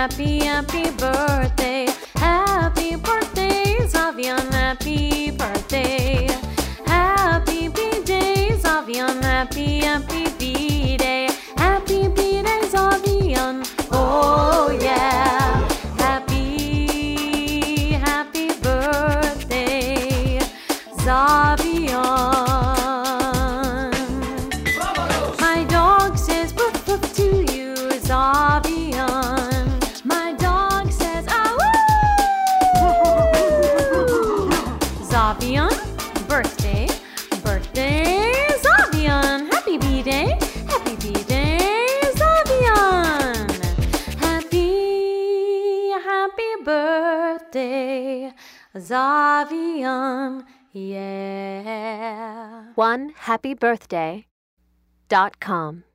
happy, happy birthday. Happy birthday, Zavian, happy birthday. Happy B-Day, Zavian, happy, happy B-Day. Happy B-Day, Zavian, oh yeah. Happy, happy birthday, Zavian. My dog says woof woof to you, Zavian. My dog says ah woo. Zavian, birthday, birthday, Zavian. Happy B-Day, happy B-Day, Zavian. Happy, happy birthday, Zavian, yeah. OneHappyBirthday.com